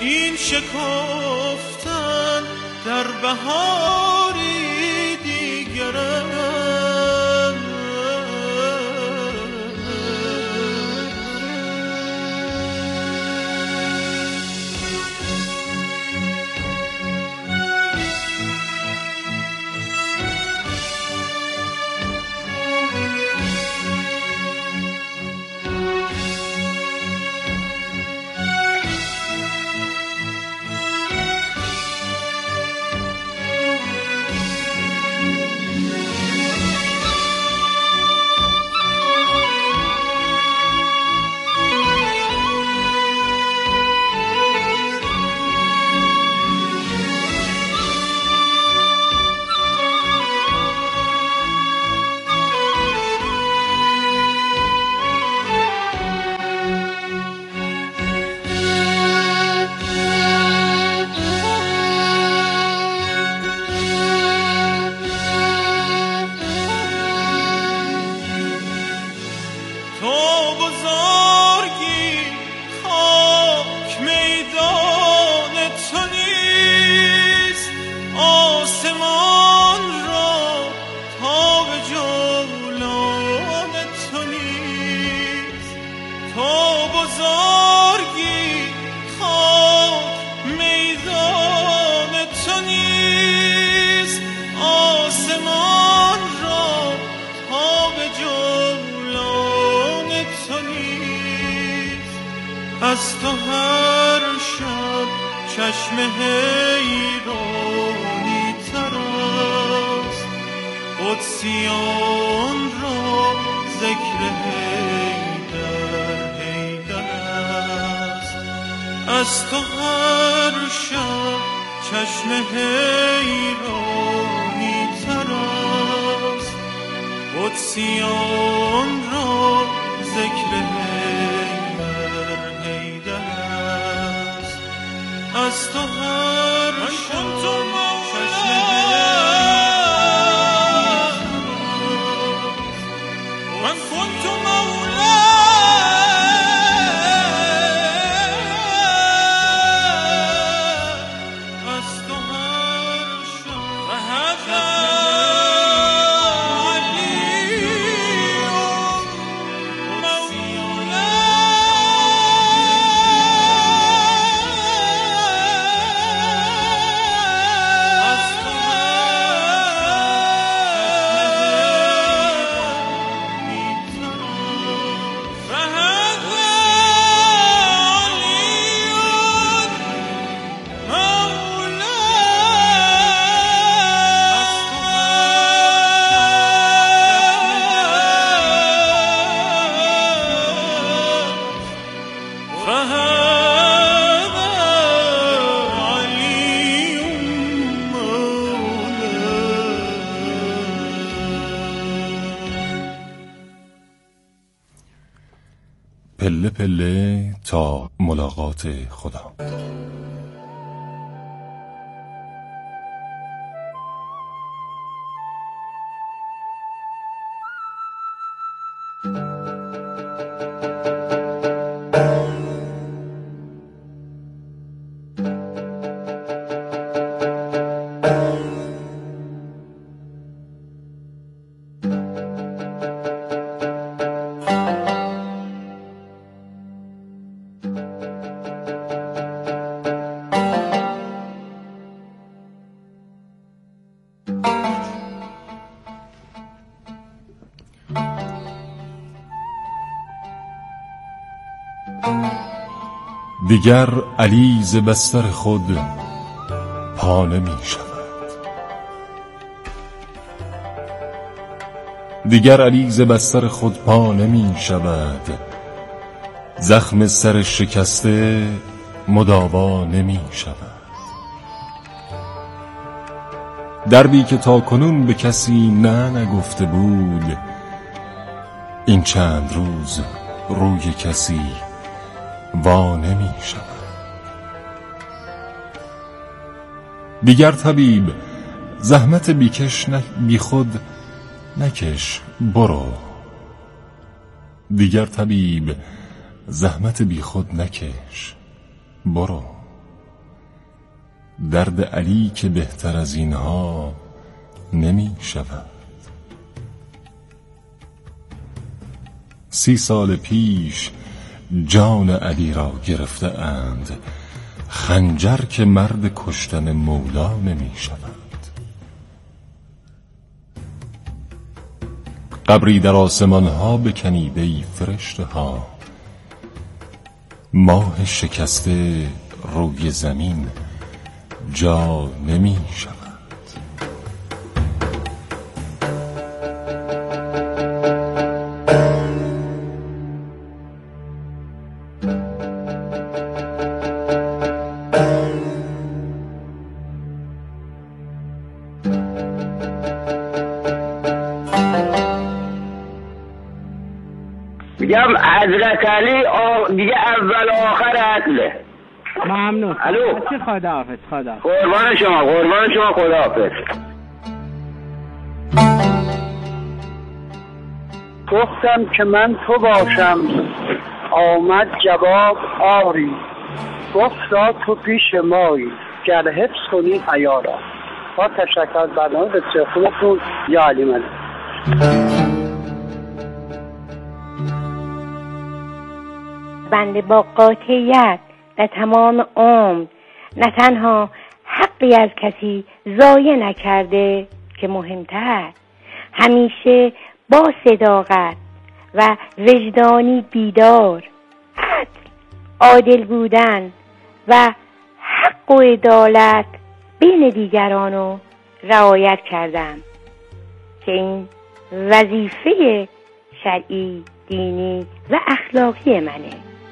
این شکفتن در بهاری دیگره. از تو هر شب چشم حیرانی تر است، قدسیان را ذکر حیدر حیدر است. از تو هر شب چشم حیرانی تر است، قدسیان را ذکر از تو هر شب چشم من كنت مولا از تو هر شب وهذا پله پله تا ملاقات خدا. دیگر علی ز بستر خود پا نمی شود. دیگر علی ز بستر خود پا نمی شود. زخم سر شکسته مداوا نمی شود. دربی که تا کنون به کسی نه نگفته بود، این چند روز روی کسی وا نمی شود. دیگر طبیب زحمت بیکش بی خود نکش برو. دیگر طبیب زحمت بی خود نکش برو. درد علی که بهتر از اینها نمی شود. 30 سال پیش جان علی را گرفته اند، خنجر که مرد کشتن مولا نمی شود. قبری در آسمان ها بکنید ای فرشته ها، ماه شکسته روی زمین جا نمی شود. میگم حضرت علی دیگه اول آخر عدله. ممنون. الو خداحافظ. قربان شما خداحافظ. گفتم که من تو باشم، آمد جواب آری. گفتا تو پیش مایی، گر حفظ کنی حیا را. با تشکر از برنامه بسیار خوبتون. یا علی من. بنده با قاطعیت در تمام عمر نه تنها حقی از کسی ضایع نکرده که مهمتر همیشه با صداقت و وجدانی بیدار، عادل بودن و حق و عدالت بین دیگرانو رعایت کردم که این وظیفه شرعی، دینی و اخلاقی منه.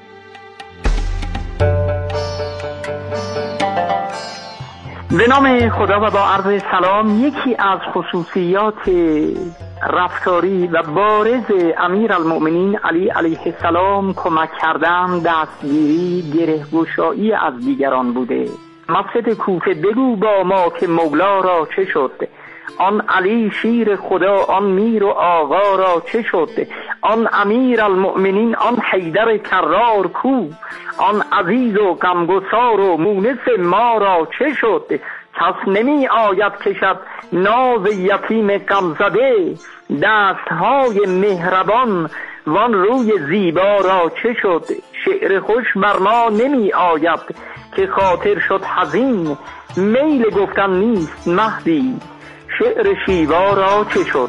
به نام خدا و با عرض سلام. یکی از خصوصیات رفتاری و بارز امیرالمؤمنین علی علیه السلام کمک کردن، دستگیری، گره‌گشایی از دیگران بوده. مسجد کوفه بگو با ما که مولا را چه شد، آن علی شیر خدا، آن میر و آقا را چه شد، آن امیرالمؤمنین، آن حیدر کرار کو، آن عزیز و غمگسار و مونس ما را چه شد، کس نمی آید کشد ناز یتیم غمزده، دستهای مهربان وان روی زیبا را چه شد، شعر خوش بر ما نمی آید که خاطر شد حزین، میل گفتن نیست مهدی، شعر شیوا را چه شد.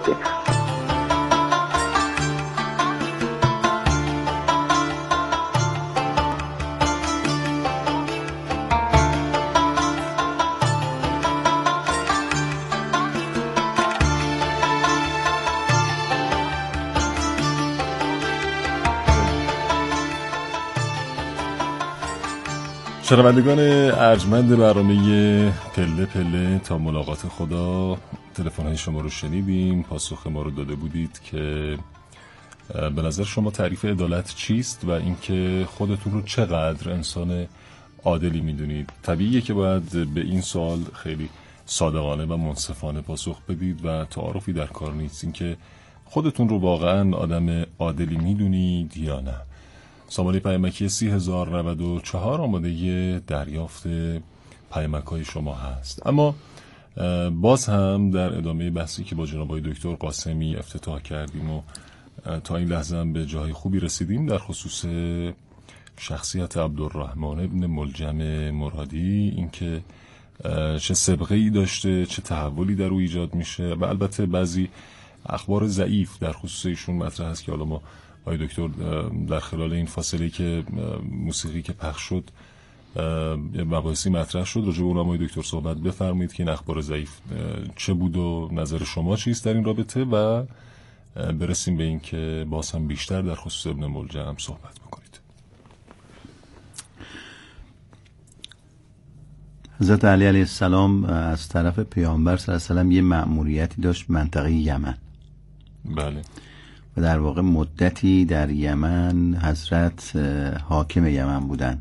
شنوندگان ارجمند برنامه پله پله، تا ملاقات خدا تلفن‌های شما رو شنیدیم. پاسخ ما رو داده بودید که به نظر شما تعریف عدالت چیست و اینکه خودتون رو چقدر انسان عادلی میدونید. طبیعیه که باید به این سوال خیلی صادقانه و منصفانه پاسخ بدید و تعارفی در کار نیست. اینکه خودتون رو واقعا آدم عادلی میدونید یا نه. سامانه پیامکی 30,094 آماده ی دریافت پیامک‌های شما هست. اما باز هم در ادامه بحثی که با جناب آقای دکتر قاسمی افتتاح کردیم و تا این لحظه هم به جای خوبی رسیدیم در خصوص شخصیت عبدالرحمن ابن ملجم مرادی، اینکه چه سابقه‌ای داشته، چه تحولی در او ایجاد میشه و البته بعضی اخبار ضعیف در خصوص ایشون مطرح هست که حالا ما آقای دکتر در خلال این فاصله که موسیقی که پخش شد مباحثی مطرح شد، راجع به اونم آقای دکتر صحبت بفرمایید که این اخبار ضعیف چه بود و نظر شما چیست در این رابطه و برسیم به این که باز هم بیشتر در خصوص ابن ملجم صحبت بکنید. حضرت علی علیه السلام از طرف پیامبر صلی الله علیه و آله یه مأموریتی داشت منطقه یمن. بله. و در واقع مدتی در یمن حضرت حاکم یمن بودن.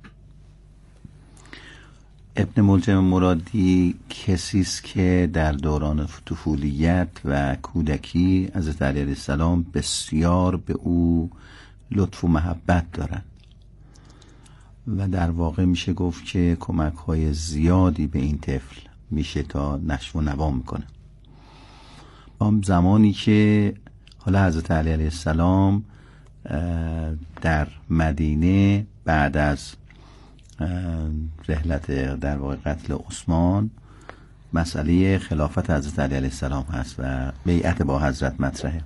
ابن ملجم مرادی کسی است که در دوران طفولیت و کودکی حضرت علی علیه السلام بسیار به او لطف و محبت دارند. و در واقع میشه گفت که کمک‌های زیادی به این طفل میشه تا نشو و نوا میکنه. زمانی که حالا حضرت علی علیه السلام در مدینه بعد از رحلت در واقع قتل عثمان، مسئله خلافت حضرت علی علیه السلام هست و بیعت با حضرت مطرحه.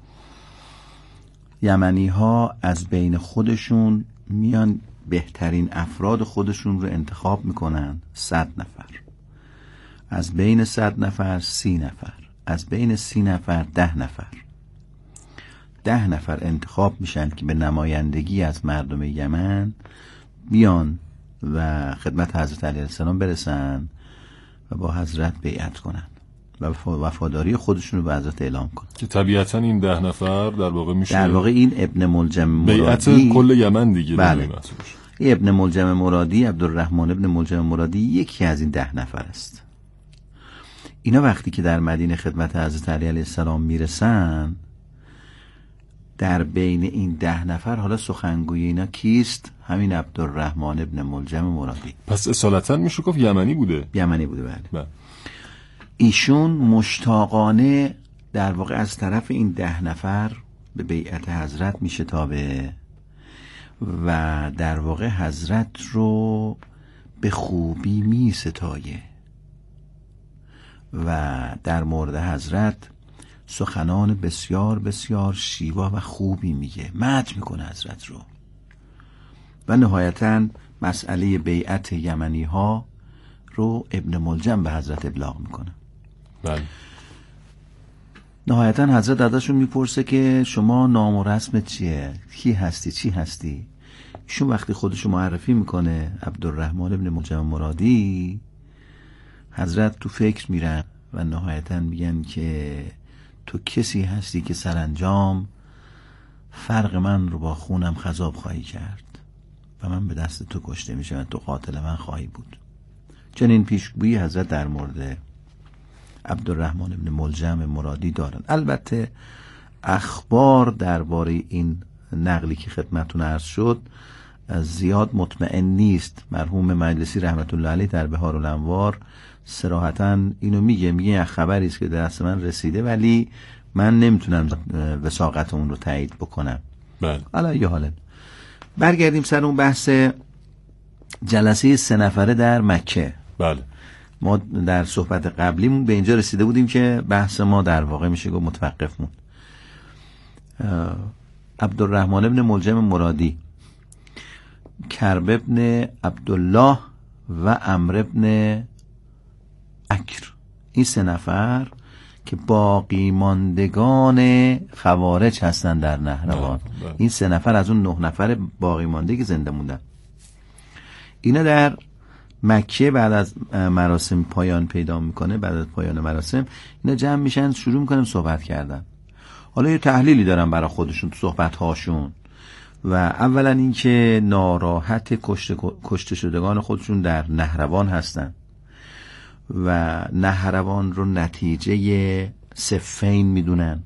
یمنی ها از بین خودشون میان بهترین افراد خودشون رو انتخاب میکنن، 100 نفر. از بین 100 نفر 30 نفر، از بین 30 نفر 10 نفر. 10 نفر انتخاب میشن که به نمایندگی از مردم یمن بیان و خدمت حضرت علیه السلام برسن و با حضرت بیعت کنن و وفاداری خودشون رو به حضرت اعلام کنن. که طبیعتا این 10 نفر در واقع میشه در واقع این ابن ملجم مرادی، بیعت کل یمن دیگه. بله. این ابن ملجم مرادی، عبدالرحمن ابن ملجم مرادی یکی از این 10 نفر است. اینا وقتی که در مدینه خدمت حضرت علی علیه السلام میرسن، در بین این 10 نفر حالا سخنگوی اینا کیست؟ همین عبدالرحمن ابن ملجم مرادی. پس اصالتا میشه گفت یمنی بوده. یمنی بوده، بله. ایشون مشتاقانه در واقع از طرف این 10 نفر به بیعت حضرت میشه تابع و در واقع حضرت رو به خوبی می ستایه و در مورد حضرت سخنان بسیار بسیار شیوا و خوبی میگه، مدح میکنه حضرت رو و نهایتاً مسئله بیعت یمنی ها رو ابن ملجم به حضرت ابلاغ میکنه. بله. نهایتاً حضرت ازشون میپرسه که شما نام و رسمت چیه؟ کی هستی؟ چی هستی؟ ایشون وقتی خودشو معرفی میکنه عبدالرحمن ابن ملجم مرادی، حضرت تو فکر میرن و نهایتاً میگن که تو کسی هستی که سرانجام فرق من رو با خونم خضاب خواهی کرد و من به دست تو کشته میشم و تو قاتل من خواهی بود. چنین پیشگویی حضرت در مورد عبدالرحمن ابن ملجم مرادی دارن. البته اخبار درباره این نقلی که خدمتتون عرض شد زیاد مطمئن نیست. مرحوم مجلسی رحمت الله علیه در بهار الانوار صراحتاً اینو میگه خبری است که دست من رسیده ولی من نمیتونم وثاقت اون رو تایید بکنم. بله. علی حالا برگردیم سر اون بحث جلسه 3 نفره در مکه. بله. ما در صحبت قبلیمون به اینجا رسیده بودیم که بحث ما در واقع میشه گفت متوقف موند. عبدالرحمن ابن ملجم مرادی، کرب ابن عبدالله و عمرو ابن اکر، این 3 نفر که باقی ماندگان خوارج هستن در نهروان. این 3 نفر از اون 9 نفر باقی مانده که زنده موندن، اینا در مکه بعد از مراسم پایان پیدا میکنه. بعد از پایان مراسم اینا جمع میشن، شروع میکنن صحبت کردن. حالا یه تحلیلی دارن برای خودشون تو صحبت هاشون و اولا این که ناراحت کشته شدگان خودشون در نهروان هستن و نهروان رو نتیجه صفین میدونن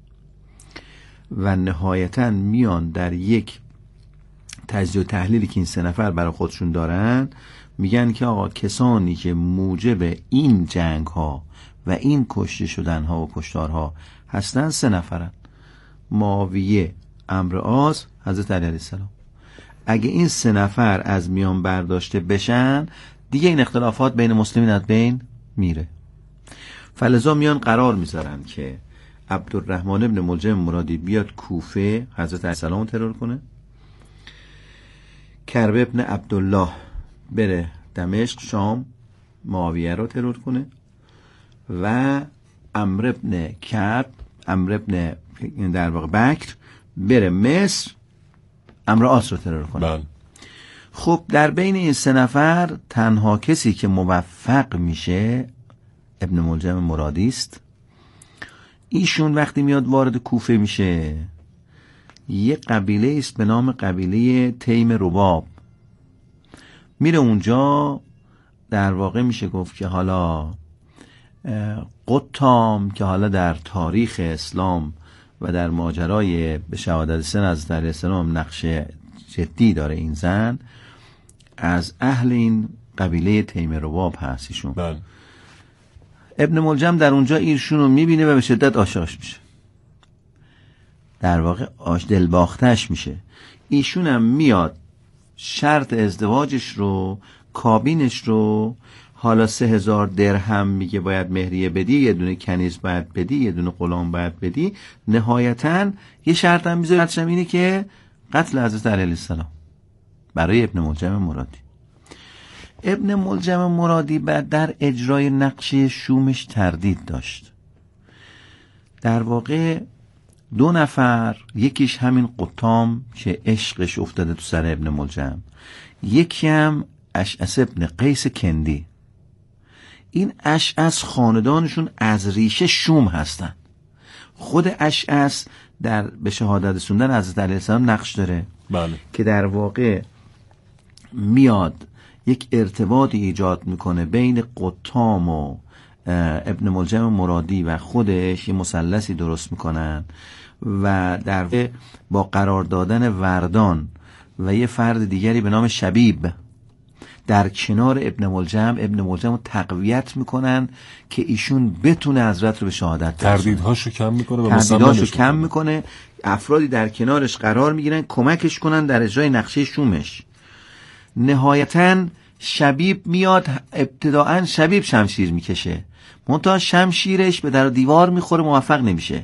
و نهایتا میان در یک تجزیه و تحلیلی که این 3 نفر برای خودشون دارن میگن که آقا کسانی که موجب این جنگ ها و این کشته شدن ها و کشتارها هستن 3 نفرن: معاویه، عمرو عاص، حضرت علی علیه السلام. اگه این 3 نفر از میان برداشته بشن دیگه این اختلافات بین مسلمین از بین میره. فلذا میان قرار میذارن که عبدالرحمن ابن ملجم مرادی بیاد کوفه حضرت علیه السلام ترور کنه، کرب ابن عبدالله بره دمشق شام معاویه رو ترور کنه و عمرو ابن در واقع بکر بره مصر عمرو عاص رو ترور کنه. بله. خب در بین این 3 نفر تنها کسی که موفق میشه ابن ملجم مرادی است. ایشون وقتی میاد وارد کوفه میشه، یه قبیله است به نام قبیله تیم رباب. میره اونجا، در واقع میشه گفت که حالا قطام که حالا در تاریخ اسلام و در ماجرای به شهادت سن از در اسلام نقش جدی داره این زن، از اهل این قبیله تیم رواب هست ایشون. بله. ابن ملجم در اونجا ایشون رو میبینه و به شدت عاشقش میشه، در واقع دلباختش میشه. ایشون هم میاد شرط ازدواجش رو، کابینش رو، حالا 3000 درهم میگه باید مهریه بدی، یه دونه کنیز باید بدی، یه دونه غلام باید بدی. نهایتاً یه شرط هم میذاره، اینه که قتل حضرت علی علیه السلام برای ابن ملجم مرادی. ابن ملجم مرادی بعد در اجرای نقشه شومش تردید داشت. در واقع 2 نفر، یکیش همین قطام که عشقش افتاده تو سر ابن ملجم، یکی هم اشعث ابن قیس کندی. این اشعث خاندانشون از ریشه شوم هستن. خود اشعث به شهادت رسوندن حضرت علیه السلام نقش داره. بله. که در واقع میاد یک ارتباطی ایجاد میکنه بین قطام و ابن ملجم مرادی و خودش، یه مثلثی درست میکنن و در واقع با قرار دادن وردان و یه فرد دیگری به نام شبیب در کنار ابن ملجم رو تقویت میکنن که ایشون بتونه حضرت رو به شهادت برسونه. تردیدهاشو کم میکنه و تردیدهاشو کم میکنه. افرادی در کنارش قرار میگیرن کمکش کنن در اجرای نقشه شومش. نهایتاً شبیب میاد، ابتداعاً شبیب شمشیر میکشه، منتها شمشیرش به در دیوار میخوره، موفق نمیشه،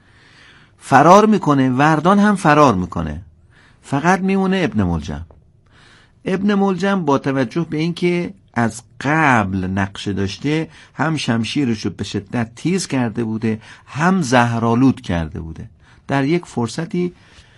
فرار میکنه. وردان هم فرار میکنه، فقط میمونه ابن ملجم. ابن ملجم با توجه به اینکه از قبل نقشه داشته، هم شمشیرش رو به شدت تیز کرده بوده، هم زهرآلود کرده بوده، در یک فرصتی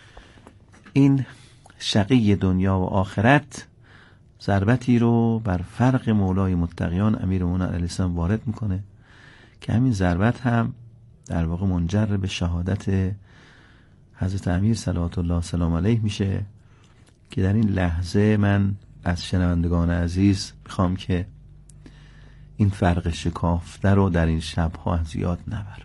این شقی دنیا و آخرت ضربتی رو بر فرق مولای متقیان امیرالمومنین علیه السلام وارد میکنه که همین ضربت هم در واقع منجر به شهادت حضرت امیر صلوات الله سلام علیه میشه که در این لحظه من از شنوندگان عزیز میخوام که این فرق شکافته رو در این شبها از یاد نبرن،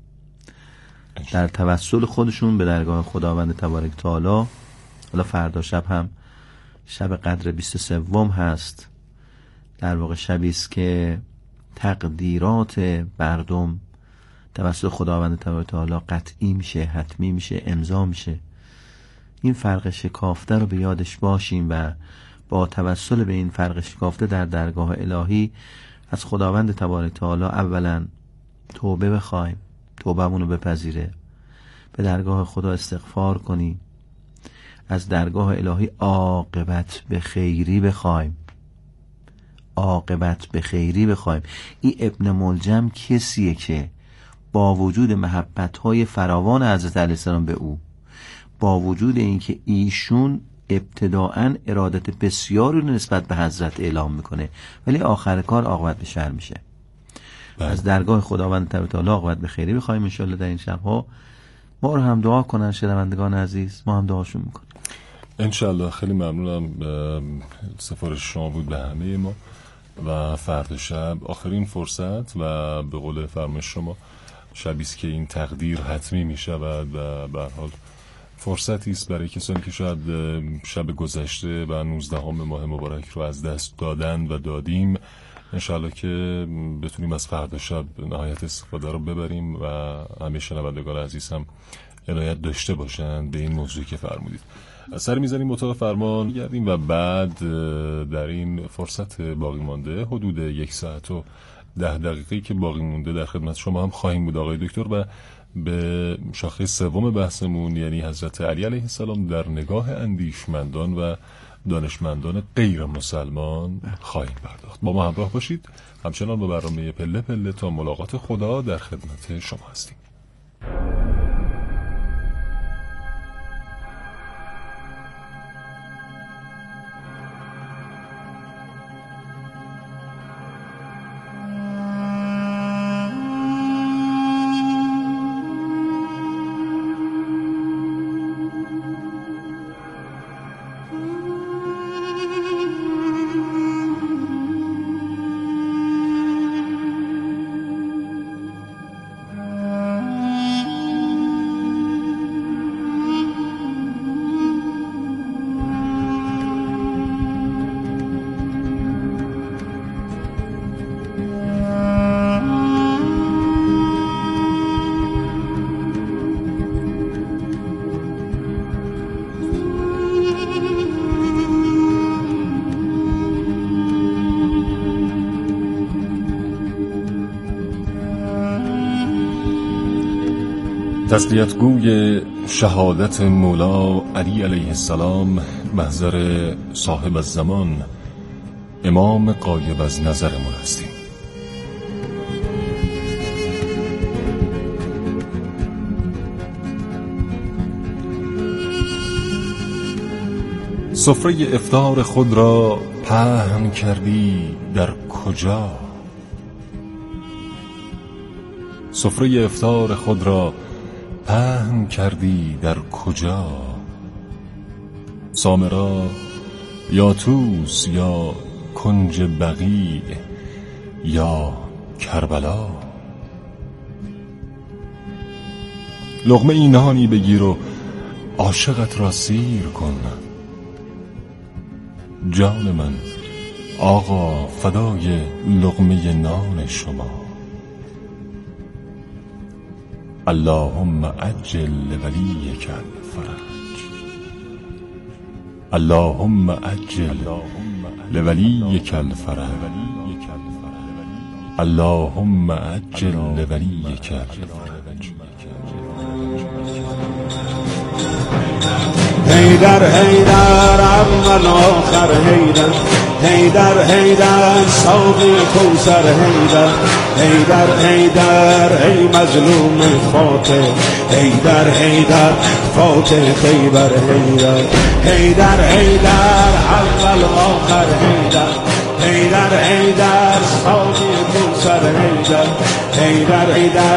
در توسل خودشون به درگاه خداوند تبارک تعالی. حالا فردا شب هم شب قدر 23 هست، در واقع شبی است که تقدیرات مردم توسط خداوند تبارک تعالی قطعی میشه، حتمی میشه، امضا میشه. این فرق شکافته رو به یادش باشیم و با توسل به این فرق شکافته در درگاه الهی از خداوند تبارک تعالی اولا توبه بخوایم، توبه‌مون رو بپذیره، به درگاه خدا استغفار کنیم، از درگاه الهی عاقبت به خیری بخوایم، عاقبت به خیری بخوایم. این ابن ملجم کسیه که با وجود محبت‌های فراوان حضرت علیه السلام به او، با وجود اینکه ایشون ابتداعاً ارادت بسیاری رو نسبت به حضرت اعلام میکنه، ولی آخر کار عاقبت به شر میشه. از درگاه خداوند تعالی عاقبت به خیری بخوایم ان شاءالله در این شب‌ها. ما رو هم دعا کنن شنوندگان عزیز، ما هم دعاشون میکنیم ان شاءالله. خیلی ممنونم، سفارش شما بود به همه ما. و فردا شب آخرین فرصت و به قول فرمایش شما شبیست که این تقدیر حتمی می شود و به هر حال فرصتی است برای کسانی که شاید شب گذشته و 19 ماه مبارک رو از دست دادن و دادیم. انشاءالله که بتونیم از فردا شب نهایت استفاده رو ببریم و همه شنوندگان عزیز هم عنایت داشته باشند به این موضوعی که فرمودید. سر میزنیم اتاق فرمان گردیم و بعد در این فرصت باقی مانده حدود 1 ساعت و 10 دقیقه‌ای که باقی مونده در خدمت شما هم خواهیم بود آقای دکتر و به شاخه سوم بحثمون یعنی حضرت علی علیه السلام در نگاه اندیشمندان و دانشمندان غیر مسلمان خواهیم پرداخت. با ما همراه باشید، همچنان با برنامه پله پله تا ملاقات خدا در خدمت شما هستیم. تسلیتگوی شهادت مولا علی علیه السلام محضر صاحب الزمان امام غایب از نظرمون هستیم. سفره افطار خود را پهن کردی در کجا؟ سفره افطار خود را پهن کردی در کجا؟ سامرا یا توس یا کنج بقیع یا کربلا؟ لقمه ای نانی بگیر و عاشقت را سیر کن. جان من آقا فدای لقمه نان شما. اللهم عجل لولیک الفرج. اللهم عجل لولیک الفرج. اللهم عجل لولیک الفرج. حیدر حیدر اول آخر حیدر، حیدر حیدر ساقی کوثر حیدر، حیدر حیدر ای مظلوم فاتح، حیدر حیدر فاتح خیبر حیدر، حیدر حیدر اول آخر حیدر، حیدر حیدر ساقی کوثر حیدر، حیدر حیدر.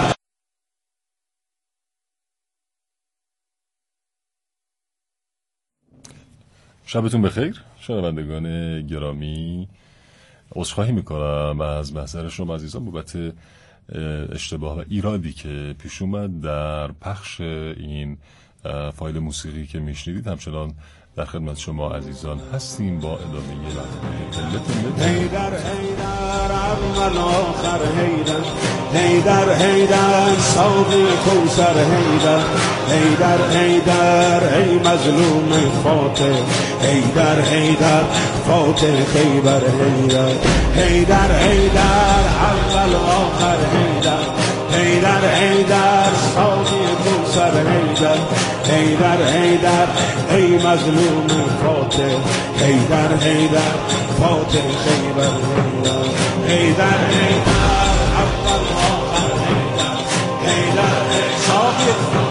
شبتون بخیر شنوندگان گرامی. عذرخواهی میکنم از محضر شما عزیزان بابت اشتباه و ایرادی که پیش اومد در پخش این فایل موسیقی که میشنیدید. همچنان در خدمت شما عزیزان هستیم با ادامه برنامه. حیدر حیدر اول آخر حیدر، حیدر حیدر ساقی کوثر حیدر، حیدر حیدر ای مظلوم فاتح، حیدر حیدر فاتح خیبر حیدر، حیدر حیدر اول آخر حیدر، حیدر حیدر ساقی کوثر حیدر، حیدر حیدر ای مظلوم فاتح، حیدر حیدر فاتح خیبر حیدر، حیدر حیدر اول آخر حیدر، حیدر ساقی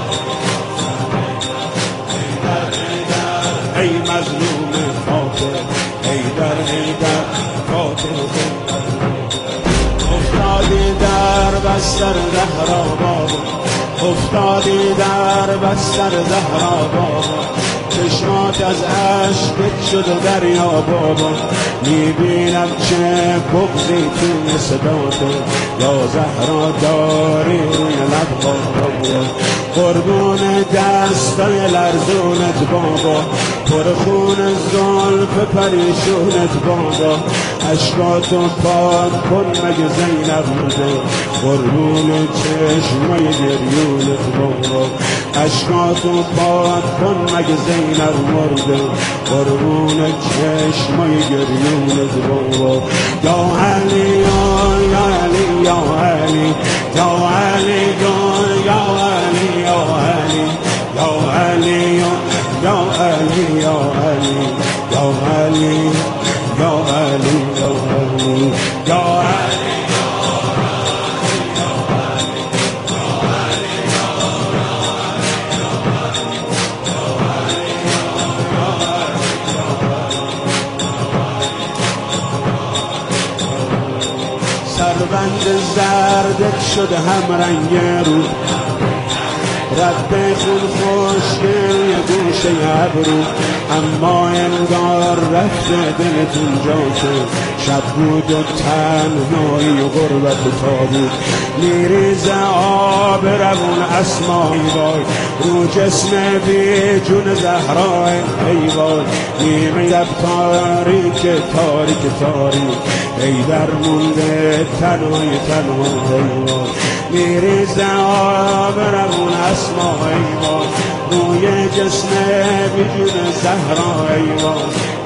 حیدر حیدر ای مظلوم فاتح، حیدر حیدر فاتح خیبر حیدر. افتادی در بستر زهرا بابا، افتادی در بستر زهرا بابا، چشمات از عشقت شد و دریا بابا، میبینم چه بغضی توی صدات، یا زهرا داری روی لب بابا، قربون دستای لرزونت بابا، پر خون زلف پریشونت بابا، اشکاتو پاک کن مگه زینب مرده، قربون چشمای گریونت بابا، اشکاتو پاک کن مگه زینب مرده، قربون چشمای گریونت بابا. یا علی یا علی یا علی یا علی یا علی یا علی یا علی یا علی یا علی یا علی یا علی یا علی. سربند زردت شد هم رنگ رو، رد خون خوشگل یه گوشه ابرو، اما انگار رفته دلتون جاشه، شب بود و تنهایی و غربت و تابود، میریزه آب روون اسمایی وای، رو جسم بی جون زهرای ای وای، نیمه شب تاریک تاریک تاریک، ای در مونده تنهای تنها ای وای، میریزه آب روون اسمایی وای، روی جسم بی جون زهرای وای،